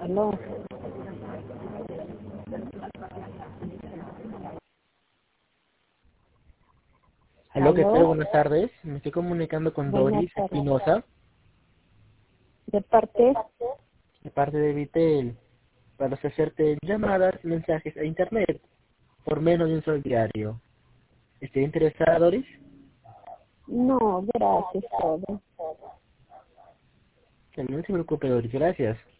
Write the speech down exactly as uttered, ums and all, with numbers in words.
Aló. Aló, ¿qué tal? Aló. Buenas tardes. Me estoy comunicando con Buenas Doris tardes. Espinosa, ¿De parte? de parte de Vitel, para ofrecerte llamadas y mensajes a internet por menos de un sol diario. ¿Estás interesada, Doris? No, gracias, todo. Que no se preocupe, Doris. Gracias.